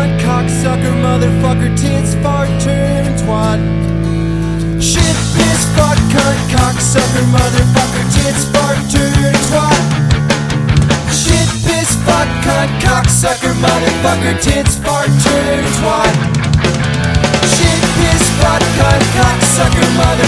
cunt, cocksucker, motherfucker, tits, fart, turd, and twat. Shit, piss, fuck, cunt, cocksucker, motherfucker, tits, fart, turd, and twat. Shit, piss, fuck, cunt, cocksucker, motherfucker, tits, fart, turd, and twat. Shit, piss, fuck, cunt, cocksucker, motherfucker.